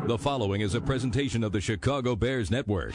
The following is a presentation of the Chicago Bears Network.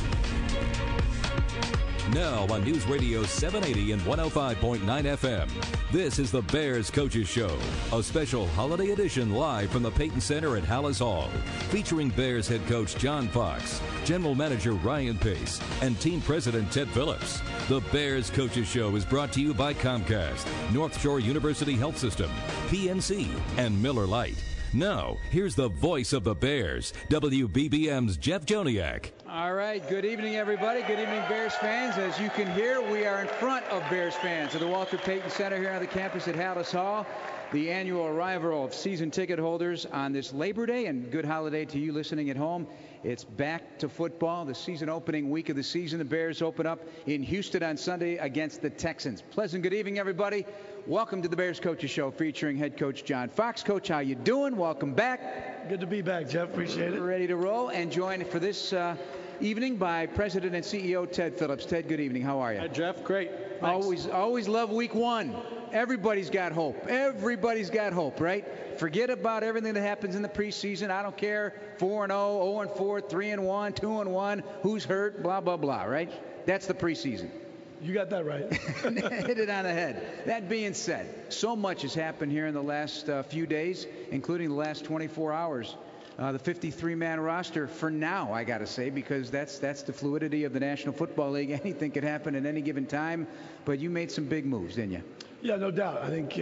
Now on News Radio 780 and 105.9 FM, this is the Bears Coaches Show, a special holiday edition live from the Payton Center at Hallis Hall, featuring Bears head coach John Fox, general manager Ryan Pace, and team president Ted Phillips. The Bears Coaches Show is brought to you by Comcast, North Shore University Health System, PNC, and Miller Lite. Now, here's the voice of the Bears, WBBM's Jeff Joniak. All right, good evening, everybody. Good evening, Bears fans. As you can hear, we are in front of Bears fans at the Walter Payton Center here on the campus at Hallis Hall. The annual arrival of season ticket holders on this Labor Day, and good holiday to you listening at home. It's back to football, the season opening week of the season. The Bears open up in Houston on Sunday against the Texans. Pleasant good evening, everybody. Welcome to the Bears Coaches Show featuring head coach John Fox. Coach, how you doing? Welcome back. Good to be back, Jeff. Appreciate it. Ready to roll, and joined for this evening by President and CEO Ted Phillips. Ted, good evening. How are you? Hi, Jeff. Great. Thanks. Always love week one. Everybody's got hope. Everybody's got hope, right? Forget about everything that happens in the preseason. I don't care. 4-0, 0-4, 3-1, 2-1, who's hurt, blah, blah, blah, right? That's the preseason. You got that right. Hit it on the head. That being said, so much has happened here in the last few days, including the last 24 hours. The 53-man roster for now, I got to say, because that's the fluidity of the National Football League. Anything could happen at any given time. But you made some big moves, didn't you? Yeah, no doubt. I think,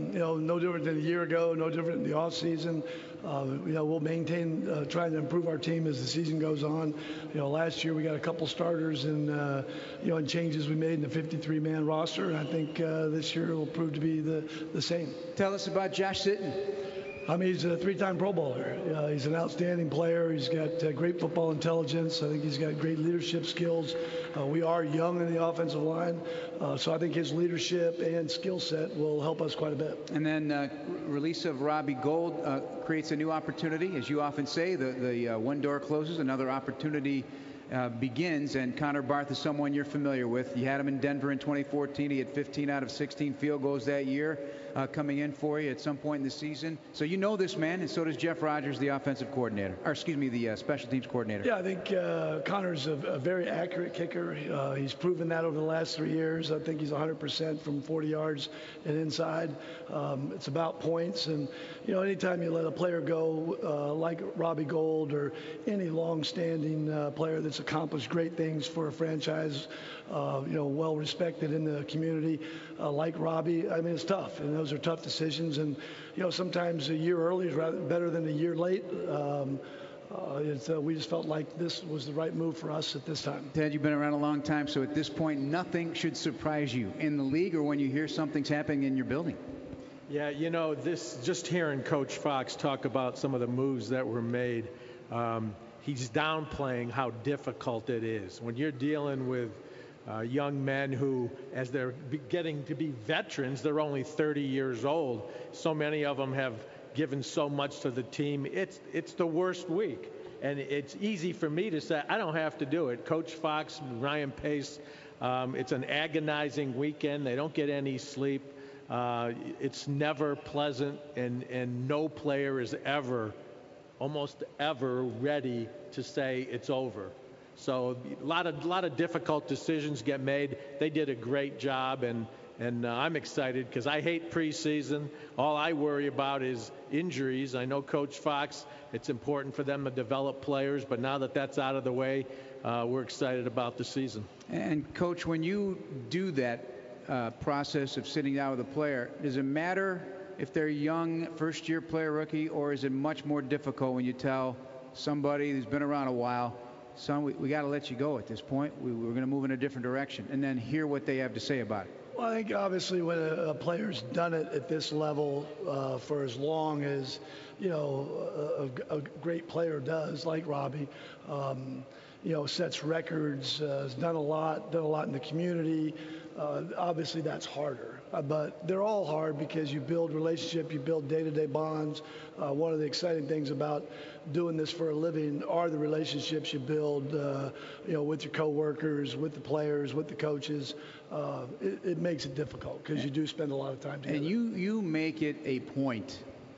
no different than a year ago, no different in the offseason. We'll maintain trying to improve our team as the season goes on. Last year we got a couple starters and changes we made in the 53-man roster. And I think this year will prove to be the same. Tell us about Josh Sitton. He's a three-time Pro Bowler. He's an outstanding player. He's got great football intelligence. I think he's got great leadership skills. We are young in the offensive line, so I think his leadership and skill set will help us quite a bit. And then release of Robbie Gould creates a new opportunity. As you often say, the one door closes, another opportunity begins, and Connor Barth is someone you're familiar with. You had him in Denver in 2014. He had 15 out of 16 field goals that year coming in for you at some point in the season. So you know this man, and so does Jeff Rodgers, the offensive coordinator, the special teams coordinator. Yeah, I think Connor's a very accurate kicker. He's proven that over the last 3 years. I think he's 100% from 40 yards and inside. It's about points, and anytime you let a player go like Robbie Gould or any long-standing player that's accomplished great things for a franchise, well respected in the community, like Robbie. I mean, it's tough, and those are tough decisions. And sometimes a year early is better than a year late. We just felt like this was the right move for us at this time. Ted, you've been around a long time, so at this point, nothing should surprise you in the league or when you hear something's happening in your building. Yeah, this just hearing Coach Fox talk about some of the moves that were made. He's downplaying how difficult it is when you're dealing with young men who, as they're getting to be veterans, they're only 30 years old. So many of them have given so much to the team. It's the worst week, and it's easy for me to say I don't have to do it. Coach Fox, Ryan Pace, it's an agonizing weekend. They don't get any sleep. It's never pleasant, and no player is almost ever ready to say it's over. So a lot of difficult decisions get made. They did a great job, and I'm excited because I hate preseason. All I worry about is injuries. I know Coach Fox, it's important for them to develop players, but now that that's out of the way, we're excited about the season. And Coach, when you do that process of sitting down with a player, does it matter if they're young, first-year player, rookie, or is it much more difficult when you tell somebody who's been around a while, son, we got to let you go at this point. We're going to move in a different direction, and then hear what they have to say about it? Well, I think obviously when a player's done it at this level for as long as, a great player does, like Robbie, sets records, has done a lot in the community, obviously that's harder. But they're all hard because you build relationship, you build day-to-day bonds. One of the exciting things about doing this for a living are the relationships you build, with your coworkers, with the players, with the coaches. It makes it difficult because you do spend a lot of time together. And you make it a point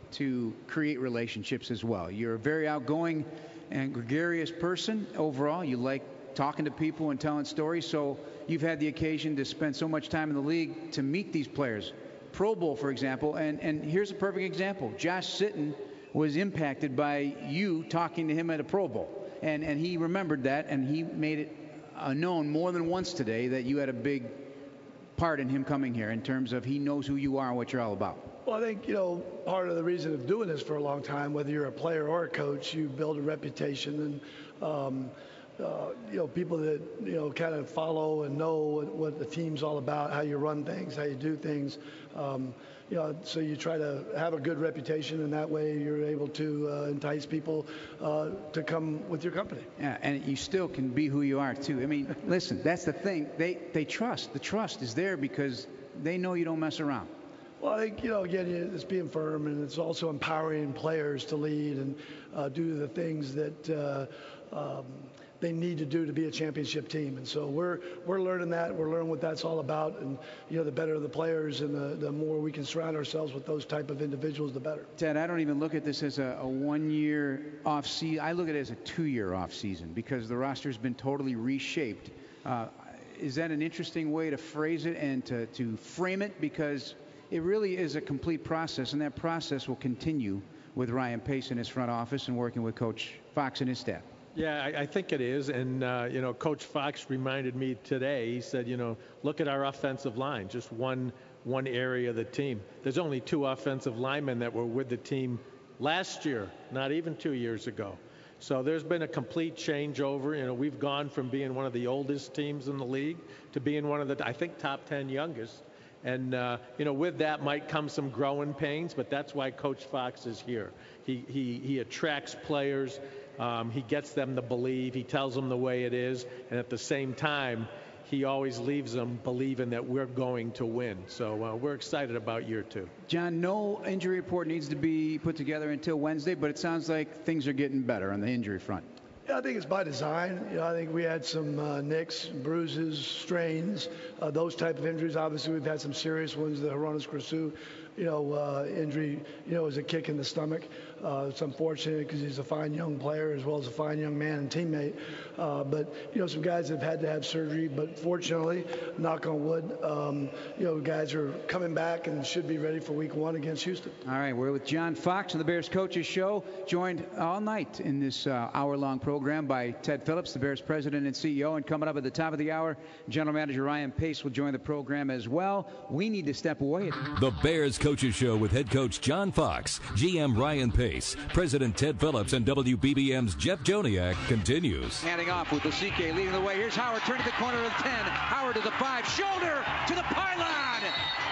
to create relationships as well. You're a very outgoing and gregarious person overall. You like talking to people and telling stories, so you've had the occasion to spend so much time in the league to meet these players. Pro Bowl, for example, and here's a perfect example. Josh Sitton was impacted by you talking to him at a Pro Bowl, and he remembered that, and he made it known more than once today that you had a big part in him coming here in terms of he knows who you are and what you're all about. Well, I think, part of the reason of doing this for a long time, whether you're a player or a coach, you build a reputation, and people that, kind of follow and know what the team's all about, how you run things, how you do things. So you try to have a good reputation, and that way you're able to entice people to come with your company. Yeah, and you still can be who you are, too. I mean, listen, that's the thing. They trust. The trust is there because they know you don't mess around. Well, I think, again, it's being firm, and it's also empowering players to lead and do the things that they need to do to be a championship team. And so we're learning that. We're learning what that's all about. And, the better the players and the more we can surround ourselves with those type of individuals, the better. Ted, I don't even look at this as a 1 year off season. I look at it as a 2 year off season because the roster's been totally reshaped. Is that an interesting way to phrase it and to frame it? Because it really is a complete process, and that process will continue with Ryan Pace in his front office and working with Coach Fox and his staff. Yeah, I think it is. And, Coach Fox reminded me today, he said, look at our offensive line, just one area of the team. There's only 2 offensive linemen that were with the team last year, not even 2 years ago. So there's been a complete changeover. We've gone from being one of the oldest teams in the league to being one of the, I think, top 10 youngest. And, with that might come some growing pains, but that's why Coach Fox is here. He attracts players. He gets them to believe. He tells them the way it is. And at the same time, he always leaves them believing that we're going to win. So we're excited about year 2. John, no injury report needs to be put together until Wednesday, but it sounds like things are getting better on the injury front. Yeah, I think it's by design. I think we had some nicks, bruises, strains, those type of injuries. Obviously, we've had some serious ones. The Hroniss Grasu, injury, is a kick in the stomach. It's unfortunate because he's a fine young player as well as a fine young man and teammate. But some guys have had to have surgery. But fortunately, knock on wood, guys are coming back and should be ready for Week 1 against Houston. All right, we're with John Fox on the Bears Coaches Show, joined all night in this hour-long program by Ted Phillips, the Bears president and CEO. And coming up at the top of the hour, General Manager Ryan Pace will join the program as well. We need to step away. The Bears Coaches Show with head coach John Fox, GM Ryan Pace, President Ted Phillips, and WBBM's Jeff Joniak continues. Handing off with Lasike leading the way. Here's Howard turning the corner of the 10. Howard to the 5. Shoulder to the pylon.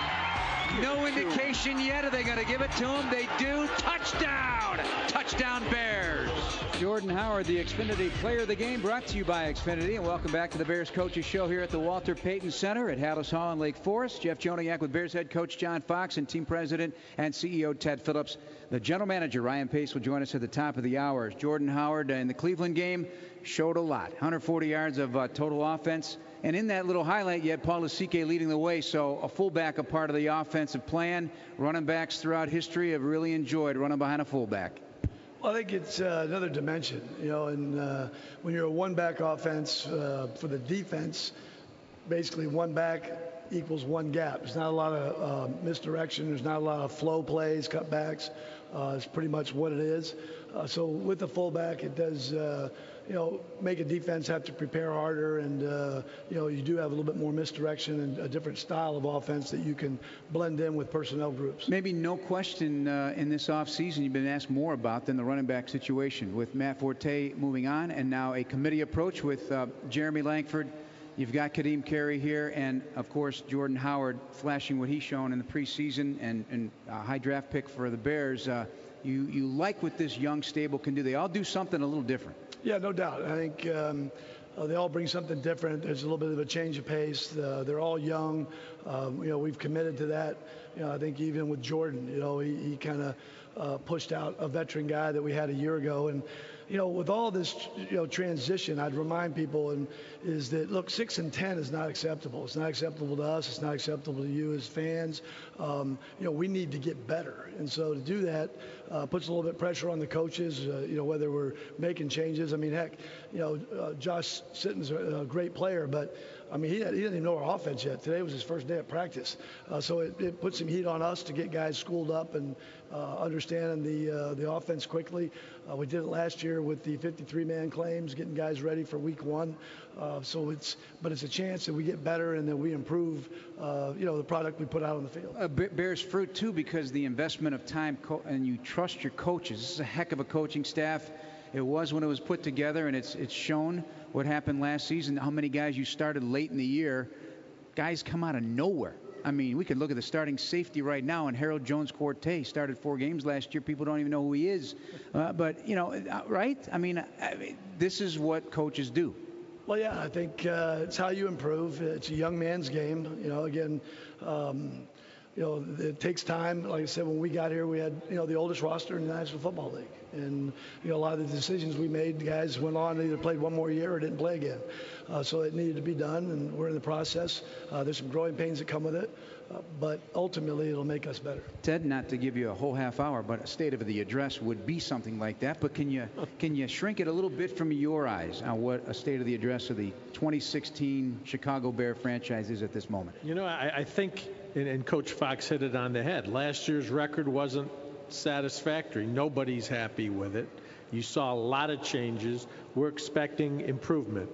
No indication yet. Are they going to give it to him? They do. Touchdown. Touchdown Bears. Jordan Howard, the Xfinity Player of the Game, brought to you by Xfinity. And welcome back to the Bears Coaches Show here at the Walter Payton Center at Halas Hall in Lake Forest. Jeff Joniak with Bears head coach John Fox and team president and CEO Ted Phillips. The general manager Ryan Pace will join us at the top of the hour. Jordan Howard in the Cleveland game showed a lot. 140 yards of total offense. And in that little highlight, you had Paul Lasike leading the way, so a fullback, a part of the offensive plan. Running backs throughout history have really enjoyed running behind a fullback. Well, I think it's another dimension, and when you're a one-back offense for the defense, basically one back equals one gap. There's not a lot of misdirection. There's not a lot of flow plays, cutbacks. It's pretty much what it is. So with the fullback, it does make a defense have to prepare harder, and you do have a little bit more misdirection and a different style of offense that you can blend in with personnel groups. Maybe no question in this offseason you've been asked more about than the running back situation with Matt Forte moving on, and now a committee approach with Jeremy Langford. You've got Kadeem Carey here, and of course Jordan Howard flashing what he's shown in the preseason, and a high draft pick for the Bears. You like what this young stable can do. They all do something a little different. Yeah, no doubt. I think they all bring something different. There's a little bit of a change of pace. They're all young. We've committed to that. I think even with Jordan, he kind of pushed out a veteran guy that we had a year ago. And, with all this, transition, I'd remind people is that, look, 6-10 is not acceptable. It's not acceptable to us. It's not acceptable to you as fans. We need to get better. And so to do that puts a little bit of pressure on the coaches, whether we're making changes. I mean, heck, Josh Sitton's a great player, but I mean, he didn't even know our offense yet. Today was his first day of practice. So it puts some heat on us to get guys schooled up and understanding the offense quickly. We did it last year with the 53-man claims, getting guys ready for week 1. But it's a chance that we get better and that we improve, the product we put out on the field. Bears fruit, too, because the investment of time and you trust your coaches. This is a heck of a coaching staff. It was when it was put together, and it's shown what happened last season, how many guys you started late in the year. Guys come out of nowhere. I mean, we could look at the starting safety right now, and Harold Jones-Quartey started 4 games last year. People don't even know who he is. But, right? I mean, this is what coaches do. Well, yeah, I think it's how you improve. It's a young man's game. Again, it takes time. Like I said, when we got here, we had, the oldest roster in the National Football League. And, a lot of the decisions we made, guys went on and either played one more year or didn't play again. So it needed to be done, and we're in the process. There's some growing pains that come with it, but ultimately it'll make us better. Ted, not to give you a whole half hour, but a state of the address would be something like that. But can you shrink it a little bit from your eyes on what a state of the address of the 2016 Chicago Bear franchise is at this moment? I think, and Coach Fox hit it on the head, last year's record wasn't satisfactory. Nobody's happy with it. You saw a lot of changes. We're expecting improvement.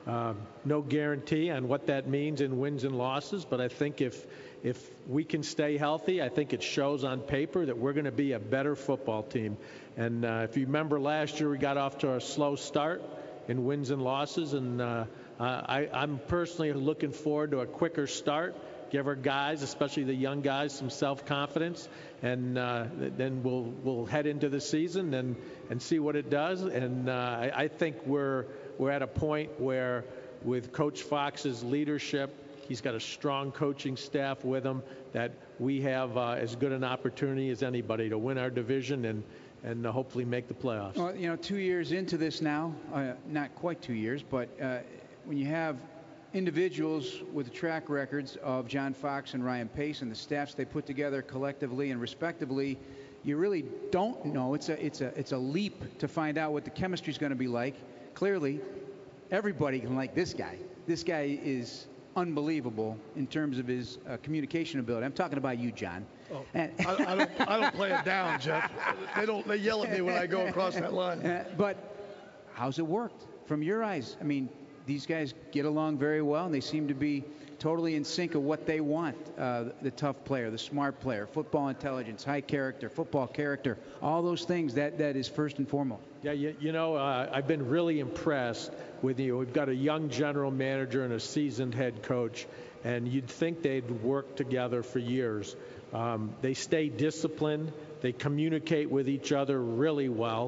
No guarantee on what that means in wins and losses, but I think if we can stay healthy, I think it shows on paper that we're going to be a better football team. And if you remember last year, we got off to a slow start in wins and losses, and I'm personally looking forward to a quicker start. Give our guys, especially the young guys, some self-confidence, and then we'll head into the season and see what it does. And I think we're at a point where, with Coach Fox's leadership, he's got a strong coaching staff with him, that we have as good an opportunity as anybody to win our division and hopefully make the playoffs. Well, 2 years into this now, not quite 2 years, but when you have individuals with track records of John Fox and Ryan Pace and the staffs they put together collectively and respectively, you really don't know. It's a leap to find out what the chemistry is going to be like. Clearly, everybody can like this guy. This guy is unbelievable in terms of his communication ability. I'm talking about you, John. Oh, I don't play it down, Jeff. They yell at me when I go across that line. But how's it worked from your eyes? I mean, these guys get along very well, and they seem to be totally in sync of what they want. The tough player, the smart player, football intelligence, high character, football character, all those things, that is first and foremost. Yeah, I've been really impressed with you. We've got a young general manager and a seasoned head coach, and you'd think they'd work together for years. They stay disciplined. They communicate with each other really well.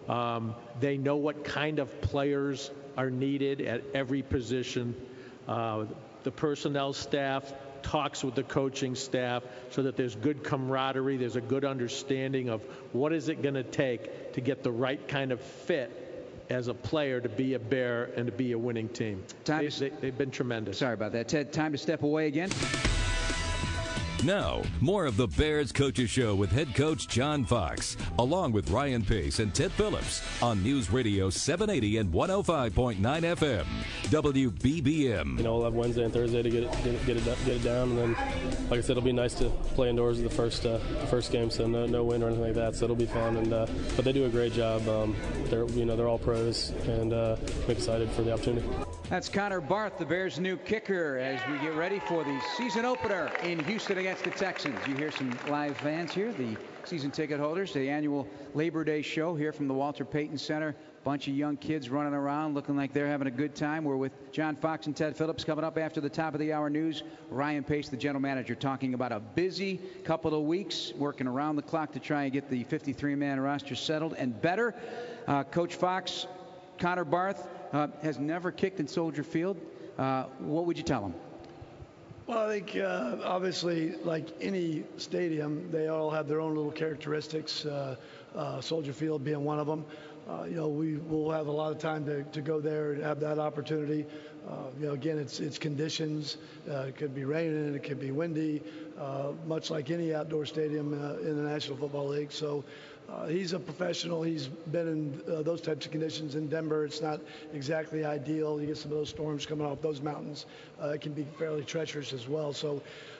They know what kind of players are needed at every position. The personnel staff talks with the coaching staff so that there's good camaraderie, there's a good understanding of what is it going to take to get the right kind of fit as a player to be a Bear and to be a winning team. They've been tremendous. Sorry about that, Ted. Time to step away again. Now, more of the Bears Coaches Show with head coach John Fox, along with Ryan Pace and Ted Phillips on News Radio 780 and 105.9 FM, WBBM. We'll have Wednesday and Thursday to get it down, and then, like I said, it'll be nice to play indoors the first game, so no wind or anything like that. So it'll be fun, and but they do a great job. They're all pros, and I'm excited for the opportunity. That's Connor Barth, the Bears' new kicker, as we get ready for the season opener in Houston against the Texans. You hear some live fans here, the season ticket holders, the annual Labor Day show here from the Walter Payton Center. Bunch of young kids running around looking like they're having a good time. We're with John Fox and Ted Phillips coming up after the top of the hour news. Ryan Pace, the general manager, talking about a busy couple of weeks, working around the clock to try and get the 53-man roster settled and better. Coach Fox, Connor Barth, has never kicked in Soldier Field. What would you tell him? Well, I think obviously, like any stadium, they all have their own little characteristics, Soldier Field being one of them. we will have a lot of time to go there and have that opportunity. Again, it's conditions. It could be raining, it could be windy, much like any outdoor stadium in the National Football League. So he's a professional. He's been in those types of conditions in Denver. It's not exactly ideal. You get some of those storms coming off those mountains. It can be fairly treacherous as well. So,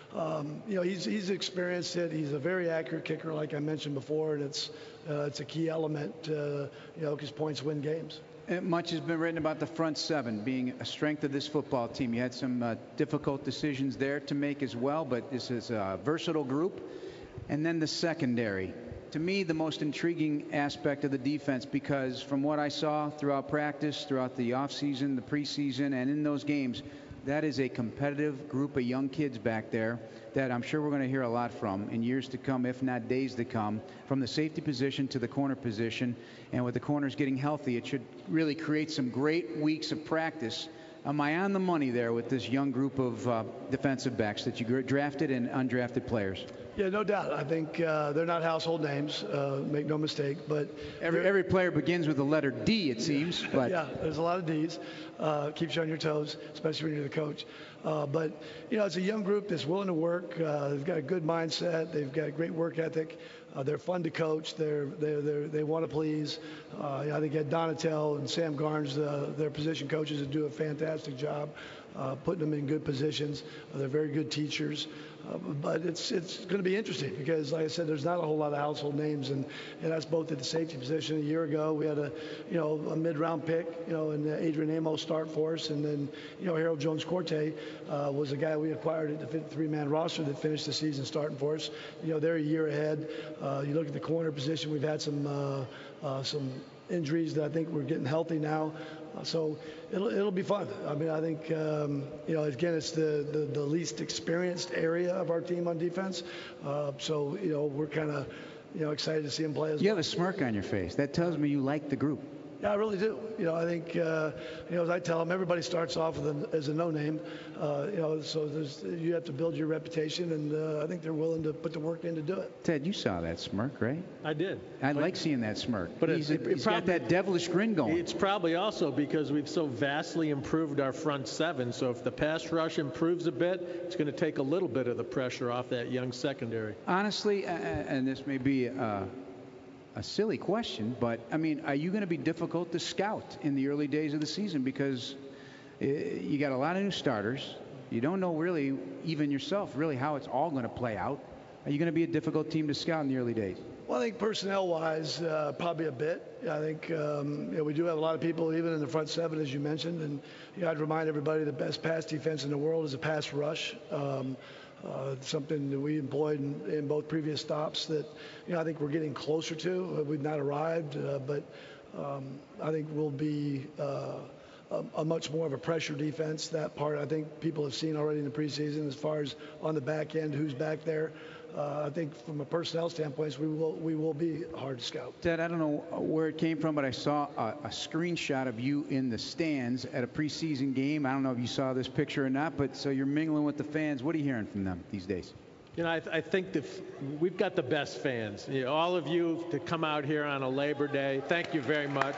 he's experienced it. He's a very accurate kicker, like I mentioned before, and it's a key element, because points win games. Much has been written about the front seven being a strength of this football team. You had some difficult decisions there to make as well, but this is a versatile group. And then the secondary. To me, the most intriguing aspect of the defense, because from what I saw throughout practice, throughout the offseason, the preseason, and in those games, that is a competitive group of young kids back there that I'm sure we're going to hear a lot from in years to come, if not days to come, from the safety position to the corner position. And with the corners getting healthy, it should really create some great weeks of practice. Am I on the money there with this young group of defensive backs that you drafted and undrafted players? Yeah, no doubt. I think they're not household names, make no mistake. But every player begins with the letter D, it seems. But yeah, there's a lot of Ds. Keeps you on your toes, especially when you're the coach. But it's a young group that's willing to work. They've got a good mindset. They've got a great work ethic. They're fun to coach. They want to please. I think Ed Donatel and Sam Garnes, their position coaches, do a fantastic job putting them in good positions. They're very good teachers. But it's going to be interesting because, like I said, there's not a whole lot of household names, and that's both at the safety position. A year ago, we had a mid-round pick, and Adrian Amos start for us, and then Harold Jones-Corte was a guy we acquired at the 53-man roster that finished the season starting for us. They're a year ahead. You look at the corner position, we've had some injuries that I think we're getting healthy now. So it'll be fun. I mean, I think again, it's the least experienced area of our team on defense. So we're kind of excited to see him play as well. You have a smirk on your face. That tells me you like the group. Yeah, I really do. I think as I tell them, everybody starts off as a no-name. So you have to build your reputation, and I think they're willing to put the work in to do it. Ted, you saw that smirk, right? I did. I like seeing that smirk. But he's got that devilish grin going. It's probably also because we've so vastly improved our front seven. So if the pass rush improves a bit, it's going to take a little bit of the pressure off that young secondary. Honestly, and this may be a silly question, but I mean, are you going to be difficult to scout in the early days of the season because you got a lot of new starters? You don't know really, even yourself, really how it's all going to play out. Are you going to be a difficult team to scout in the early days? Well, I think personnel-wise, probably a bit. I think we do have a lot of people, even in the front seven, as you mentioned. And I'd remind everybody the best pass defense in the world is a pass rush. Something that we employed in both previous stops that I think we're getting closer to. We've not arrived, but I think we'll be a much more of a pressure defense. That part I think people have seen already in the preseason. As far as on the back end, who's back there, I think from a personnel standpoint, we will be hard to scout. Ted, I don't know where it came from, but I saw a screenshot of you in the stands at a preseason game. I don't know if you saw this picture or not, but so you're mingling with the fans. What are you hearing from them these days? I think that we've got the best fans. All of you to come out here on a Labor Day, thank you very much.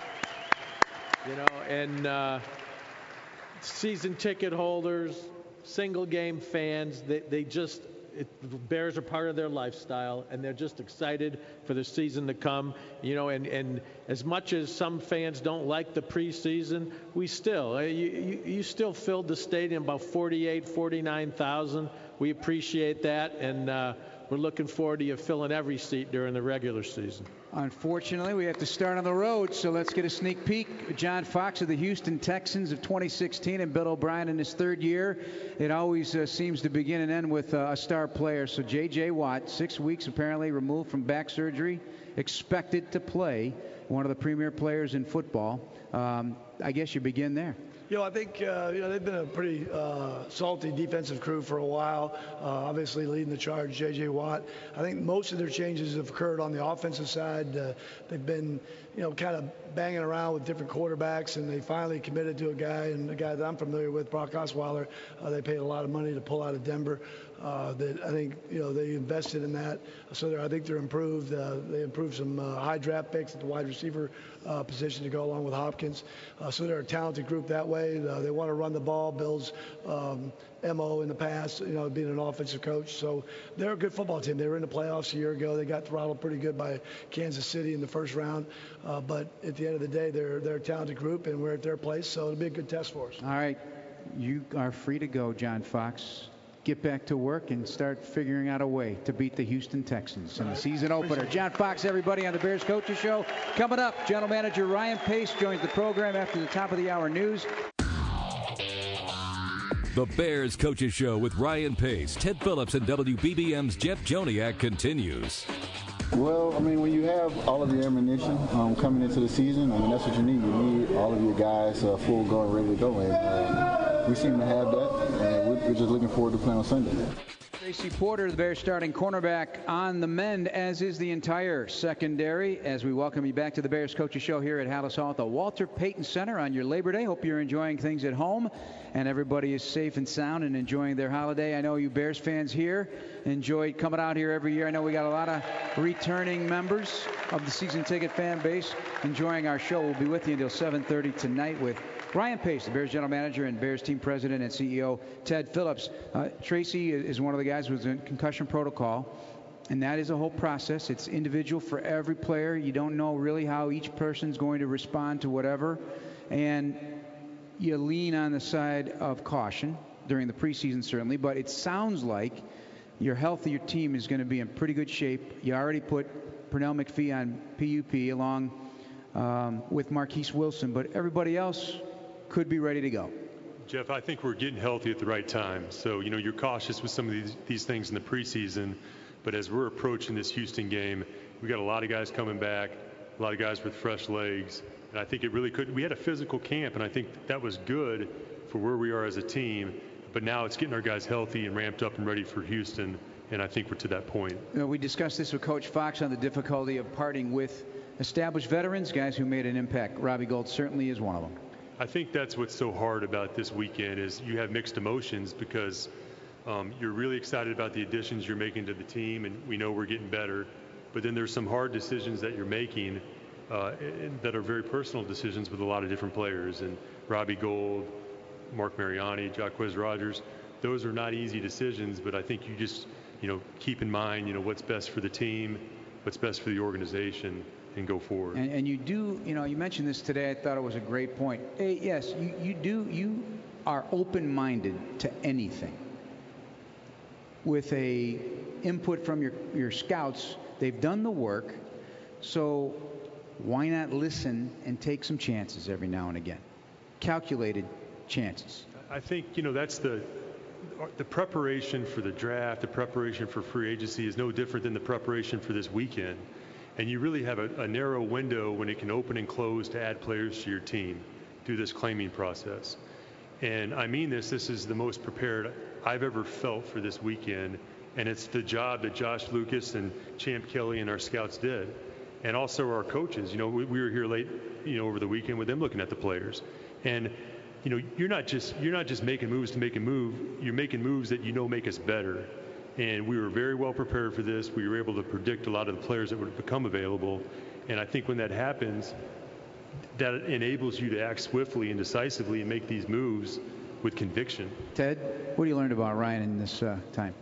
And season ticket holders, single game fans, they just. The Bears are part of their lifestyle, and they're just excited for the season to come. And as much as some fans don't like the preseason, we still, you still filled the stadium about 49,000. We appreciate that, and we're looking forward to you filling every seat during the regular season. Unfortunately, we have to start on the road, so let's get a sneak peek. John Fox of the Houston Texans of 2016 and Bill O'Brien in his third year. It always seems to begin and end with a star player. So J.J. Watt, 6 weeks apparently removed from back surgery, expected to play, one of the premier players in football. I guess you begin there. I think they've been a pretty salty defensive crew for a while. Obviously leading the charge, J.J. Watt. I think most of their changes have occurred on the offensive side. They've been, kind of banging around with different quarterbacks, and they finally committed to a guy that I'm familiar with, Brock Osweiler. They paid a lot of money to pull out of Denver. that I think they invested in that. So I think they're improved. They improved some high draft picks at the wide receiver position to go along with Hopkins. So they're a talented group that way. They want to run the ball. Bill's MO in the past, being an offensive coach. So they're a good football team. They were in the playoffs a year ago. They got throttled pretty good by Kansas City in the first round. But at the end of the day, they're a talented group, and we're at their place. So it'll be a good test for us. All right. You are free to go, John Fox. Get back to work and start figuring out a way to beat the Houston Texans in the season opener. John Fox, everybody, on the Bears Coaches Show. Coming up, General Manager Ryan Pace joins the program after the top of the hour news. The Bears Coaches Show with Ryan Pace, Ted Phillips, and WBBM's Jeff Joniak continues. Well, I mean, when you have all of the ammunition coming into the season, I mean, that's what you need. You need all of your guys full go and ready to go. And we seem to have that, and we're just looking forward to playing on Sunday. Tracy Porter, the Bears starting cornerback, on the mend, as is the entire secondary, as we welcome you back to the Bears Coaches Show here at Halas Hall at the Walter Payton Center on your Labor Day. Hope you're enjoying things at home and everybody is safe and sound and enjoying their holiday. I know you Bears fans here enjoy coming out here every year. I know we got a lot of returning members of the season ticket fan base enjoying our show. We'll be with you until 7:30 tonight with Ryan Pace, the Bears general manager, and Bears team president and CEO Ted Phillips. Tracy is one of the guys who's in concussion protocol, and that is a whole process. It's individual for every player. You don't know really how each person's going to respond to whatever, and you lean on the side of caution during the preseason, certainly, but it sounds like your health of your team is going to be in pretty good shape. You already put Pernell McPhee on PUP along with Marquise Wilson, but everybody else could be ready to go. Jeff, I think we're getting healthy at the right time. So, you're cautious with some of these things in the preseason, but as we're approaching this Houston game, we got a lot of guys coming back, a lot of guys with fresh legs, and I think it really could. We had a physical camp, and I think that was good for where we are as a team, but now it's getting our guys healthy and ramped up and ready for Houston, and I think we're to that point. We discussed this with Coach Fox on the difficulty of parting with established veterans, guys who made an impact. Robbie Gould certainly is one of them. I think that's what's so hard about this weekend is you have mixed emotions because you're really excited about the additions you're making to the team, and we know we're getting better. But then there's some hard decisions that you're making that are very personal decisions with a lot of different players. And Robbie Gould, Mark Mariani, Jacquizz Rodgers, those are not easy decisions, but I think you just, keep in mind, what's best for the team, what's best for the organization, and go forward. And you do, you mentioned this today. I thought it was a great point. Hey, yes, you are open-minded to anything. With a input from your scouts, they've done the work, so why not listen and take some chances every now and again? Calculated chances. I think, that's the preparation for the draft, the preparation for free agency is no different than the preparation for this weekend. And you really have a narrow window when it can open and close to add players to your team through this claiming process. And I mean this is the most prepared I've ever felt for this weekend. And it's the job that Josh Lucas and Champ Kelly and our scouts did. And also our coaches. We were here late, over the weekend with them looking at the players. And, you're not just making moves to make a move. You're making moves that make us better. And we were very well prepared for this. We were able to predict a lot of the players that would become available. And I think when that happens, that enables you to act swiftly and decisively and make these moves with conviction. Ted, what do you learn about Ryan in this time?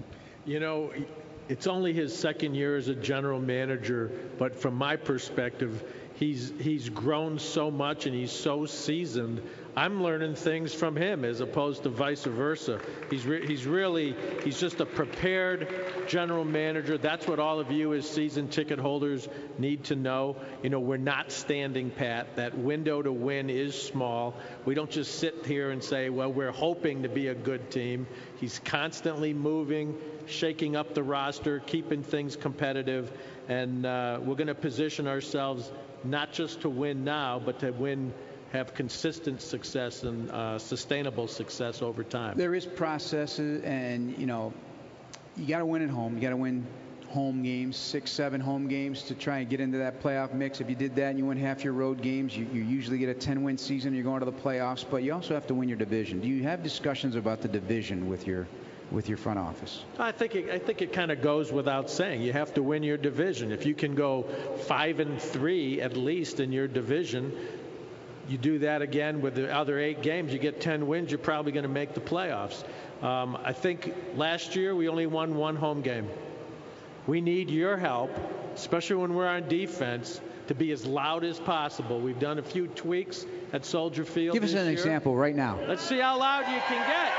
It's only his second year as a general manager, but from my perspective, he's grown so much and he's so seasoned. I'm learning things from him as opposed to vice versa. He's just a prepared general manager. That's what all of you as season ticket holders need to know. We're not standing pat. That window to win is small. We don't just sit here and say, well, we're hoping to be a good team. He's constantly moving, shaking up the roster, keeping things competitive, and we're going to position ourselves not just to win now, but to have consistent success and sustainable success over time. There is processes, and you got to win at home. You got to win home games, 6-7 home games to try and get into that playoff mix. If you did that and you win half your road games, you usually get a 10-win season. You're going to the playoffs, but you also have to win your division. Do you have discussions about the division with your with your front office? I think it kind of goes without saying. You have to win your division. If you can go 5-3 at least in your division, you do that again with the other 8 games, you get 10 wins, you're probably going to make the playoffs. I think last year we only won 1 home game. We need your help, especially when we're on defense, to be as loud as possible. We've done a few tweaks at Soldier Field. Give us an example right now. Let's see how loud you can get.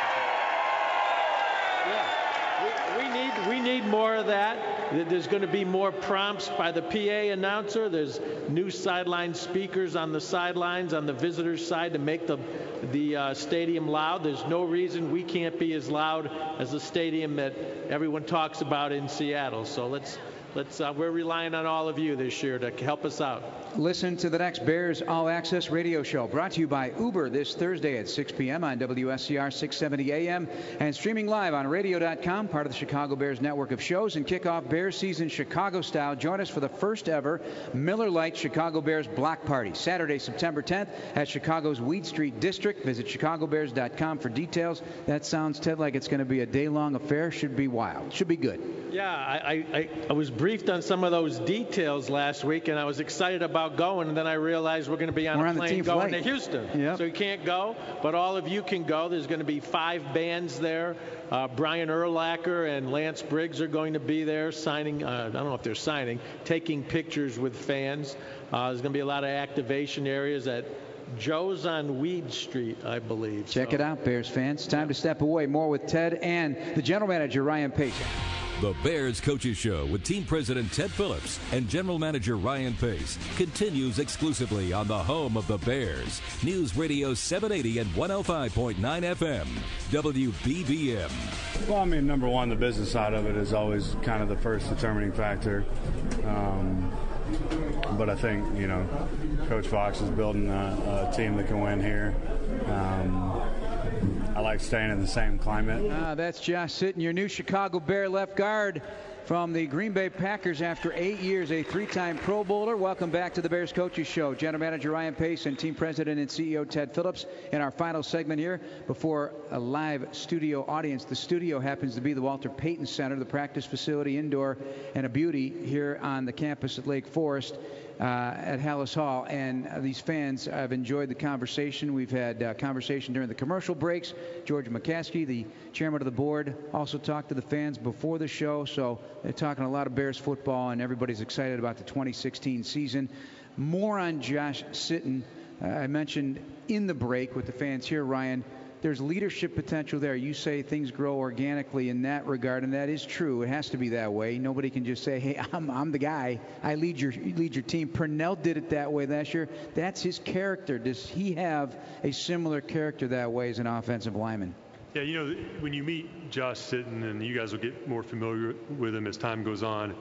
Yeah. We need more of that. There's going to be more prompts by the PA announcer. There's new sideline speakers on the sidelines on the visitors' side to make the stadium loud. There's no reason we can't be as loud as the stadium that everyone talks about in Seattle. So we're relying on all of you this year to help us out. Listen to the next Bears All Access radio show, brought to you by Uber, this Thursday at 6 p.m. on WSCR 670 AM and streaming live on radio.com, part of the Chicago Bears network of shows, and kick off Bears season Chicago style. Join us for the first ever Miller Lite Chicago Bears Block Party, Saturday, September 10th at Chicago's Weed Street District. Visit chicagobears.com for details. That sounds, Ted, like it's going to be a day-long affair. Should be wild. Should be good. Yeah, I was briefed on some of those details last week, and I was excited about going, and then I realized we're going to be on a plane going to Houston. Yep. So you can't go, but all of you can go. There's going to be 5 bands there. Brian Urlacher and Lance Briggs are going to be there signing, I don't know if they're signing, taking pictures with fans. There's going to be a lot of activation areas at Joe's on Weed Street, I believe. Check it out, Bears fans. Time to step away. More with Ted and the general manager, Ryan Pace. The Bears Coaches Show with Team President Ted Phillips and General Manager Ryan Pace continues exclusively on the home of the Bears, News Radio 780 and 105.9 FM, WBBM. Well, I mean, number one, the business side of it is always kind of the first determining factor. But I think, Coach Fox is building a team that can win here. I like staying in the same climate. That's Josh Sitton, your new Chicago Bear left guard from the Green Bay Packers after 8 years, a 3-time Pro Bowler. Welcome back to the Bears Coaches Show. General Manager Ryan Pace and Team President and CEO Ted Phillips in our final segment here before a live studio audience. The studio happens to be the Walter Payton Center, the practice facility indoor, and a beauty here on the campus at Lake Forest. At Hallis Hall, and these fans have enjoyed the conversation. We've had conversation during the commercial breaks. George McCaskey, the chairman of the board, also talked to the fans before the show, so they're talking a lot of Bears football, and everybody's excited about the 2016 season. More on Josh Sitton. I mentioned in the break with the fans here, Ryan, there's leadership potential there. You say things grow organically in that regard, and that is true. It has to be that way. Nobody can just say, hey, I'm the guy. I lead your team. Purnell did it that way last year. That's his character. Does he have a similar character that way as an offensive lineman? Yeah, when you meet Josh Sitton, and you guys will get more familiar with him as time goes on,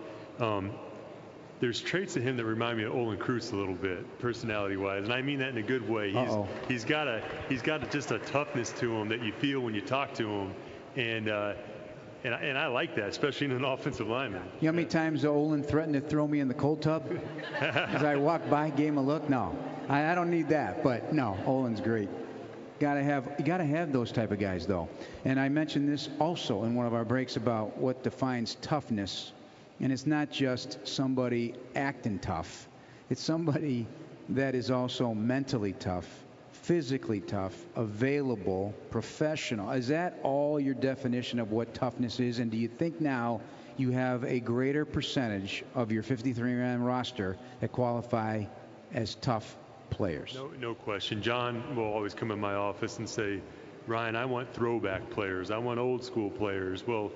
there's traits of him that remind me of Olin Kreutz a little bit, personality-wise, and I mean that in a good way. He's got just a toughness to him that you feel when you talk to him, and I like that, especially in an offensive lineman. You know how many times Olin threatened to throw me in the cold tub as I walked by, gave him a look? No, I don't need that, but no, Olin's great. You gotta have those type of guys, though. And I mentioned this also in one of our breaks about what defines toughness. And it's not just somebody acting tough. It's somebody that is also mentally tough, physically tough, available, professional. Is that all your definition of what toughness is? And do you think now you have a greater percentage of your 53-man roster that qualify as tough players? No question. John will always come in my office and say, Ryan, I want throwback players. I want old school players. Well,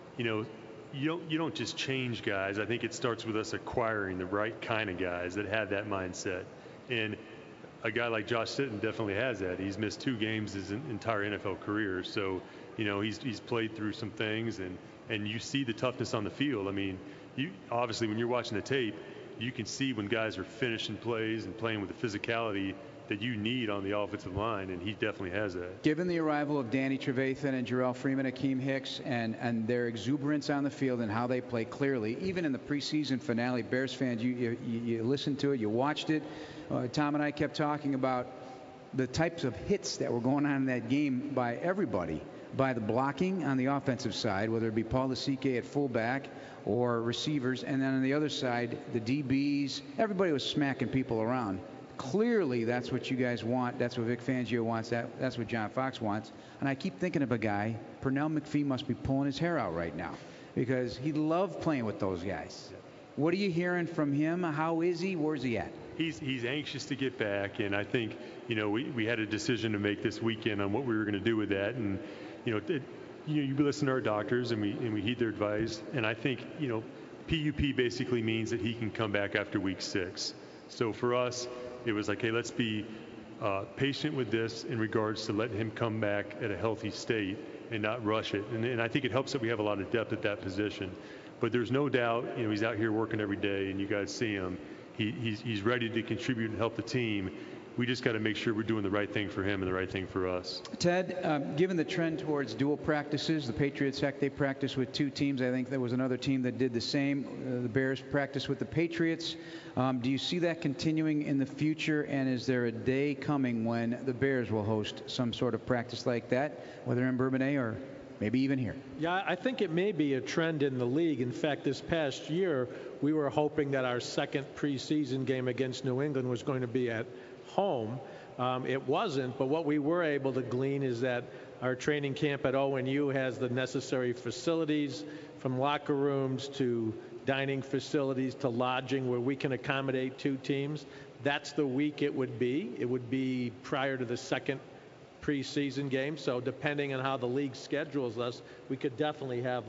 you don't just change guys. I think it starts with us acquiring the right kind of guys that have that mindset. And a guy like Josh Sitton definitely has that. He's missed 2 games his entire NFL career. So, he's played through some things, and you see the toughness on the field. I mean, obviously when you're watching the tape, you can see when guys are finishing plays and playing with the physicality that you need on the offensive line, and he definitely has that. Given the arrival of Danny Trevathan and Jarrell Freeman, Akeem Hicks, and their exuberance on the field and how they play clearly, even in the preseason finale, Bears fans, you listened to it, you watched it. Tom and I kept talking about the types of hits that were going on in that game by everybody. by the blocking on the offensive side, whether it be Paul Lasike at fullback or receivers, and then on the other side, the DBs. Everybody was smacking people around. Clearly, that's what you guys want. That's what Vic Fangio wants. That's what John Fox wants. And I keep thinking of a guy, Pernell McPhee must be pulling his hair out right now because he loved playing with those guys. What are you hearing from him? How is he? Where's he at? He's anxious to get back, and I think, we had a decision to make this weekend on what we were going to do with that. And, you listen to our doctors, and we heed their advice. And I think, PUP basically means that he can come back after week 6. So for us, it was like, hey, let's be patient with this in regards to letting him come back at a healthy state and not rush it. And I think it helps that we have a lot of depth at that position. But there's no doubt, he's out here working every day, and you guys see him. He's ready to contribute and help the team. We just got to make sure we're doing the right thing for him and the right thing for us. Ted, given the trend towards dual practices, the Patriots, heck, they practice with 2 teams. I think there was another team that did the same. The Bears practice with the Patriots. Do you see that continuing in the future? And is there a day coming when the Bears will host some sort of practice like that, whether in Bourbonnais or maybe even here? Yeah, I think it may be a trend in the league. In fact, this past year, we were hoping that our second preseason game against New England was going to be at home. It wasn't, but what we were able to glean is that our training camp at ONU has the necessary facilities, from locker rooms to dining facilities to lodging, where we can accommodate 2 teams. That's the week it would be. It would be prior to the second preseason game. So depending on how the league schedules us, we could definitely have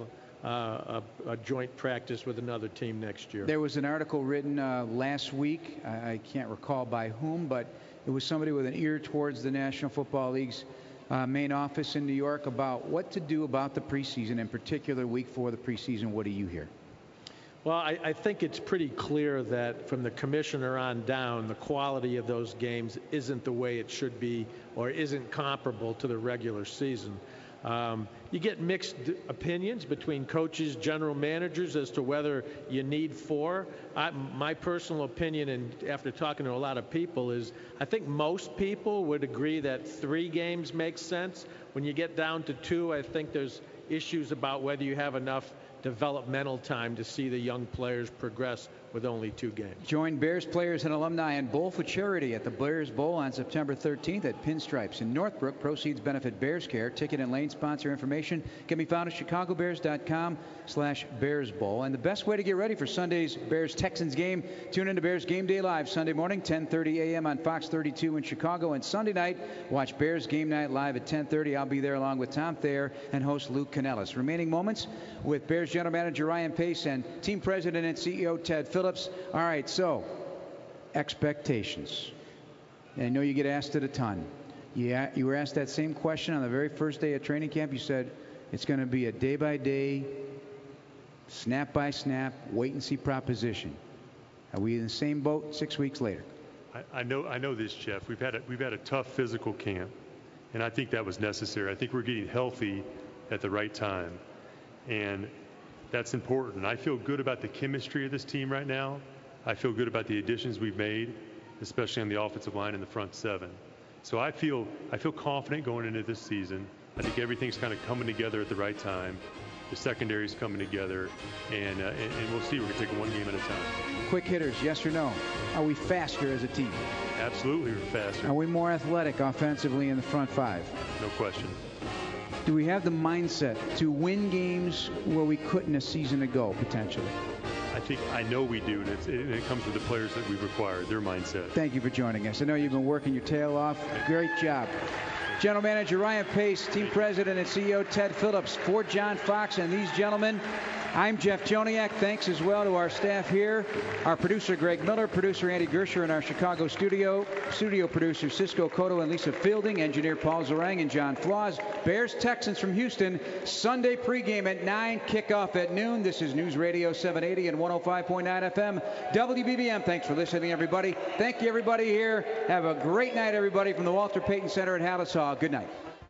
a joint practice with another team next year. There was an article written last week. I can't recall by whom, but it was somebody with an ear towards the National Football League's main office in New York about what to do about the preseason, in particular week 4 of the preseason. What do you hear? Well, I think it's pretty clear that from the commissioner on down, the quality of those games isn't the way it should be, or isn't comparable to the regular season. You get mixed opinions between coaches, general managers, as to whether you need 4. My personal opinion, and after talking to a lot of people, is I think most people would agree that 3 games makes sense. When you get down to 2, I think there's issues about whether you have enough developmental time to see the young players progress with only 2 games. Join Bears players and alumni and Bowl for Charity at the Bears Bowl on September 13th at Pinstripes in Northbrook. Proceeds benefit Bears Care. Ticket and lane sponsor information can be found at chicagobears.com/Bears Bowl. And the best way to get ready for Sunday's Bears-Texans game, tune into Bears Game Day Live Sunday morning, 10:30 a.m. on Fox 32 in Chicago. And Sunday night, watch Bears Game Night live at 10:30. I'll be there along with Tom Thayer and host Luke Canellis. Remaining moments with Bears General Manager Ryan Pace and Team President and CEO Ted Phillips. All right, so expectations. And I know you get asked it a ton. Yeah, you were asked that same question on the very first day of training camp. You said it's going to be a day-by-day, snap-by-snap, wait-and-see proposition. Are we in the same boat 6 weeks later? I know this, Jeff. We've had a tough physical camp, and I think that was necessary. I think we're getting healthy at the right time, and that's important. I feel good about the chemistry of this team right now. I feel good about the additions we've made, especially on the offensive line and the front 7. So I feel confident going into this season. I think everything's kind of coming together at the right time. The secondary's coming together, and we'll see. We're going to take 1 game at a time. Quick hitters, yes or no? Are we faster as a team? Absolutely, we're faster. Are we more athletic offensively in the front 5? No question. Do we have the mindset to win games where we couldn't a season ago, potentially? I know we do, and it comes with the players that we've acquired, their mindset. Thank you for joining us. I know you've been working your tail off. Great job. General Manager Ryan Pace, Team President and CEO Ted Phillips, for John Fox and these gentlemen. I'm Jeff Joniak. Thanks as well to our staff here, our producer Greg Miller, producer Andy Gersher in our Chicago studio producer Cisco Cotto and Lisa Fielding, engineer Paul Zarang and John Flaws. Bears Texans from Houston, Sunday pregame at 9, kickoff at noon. This is News Radio 780 and 105.9 FM, WBBM. Thanks for listening, everybody. Thank you, everybody here. Have a great night, everybody, from the Walter Payton Center at Hallis Hall. Good night.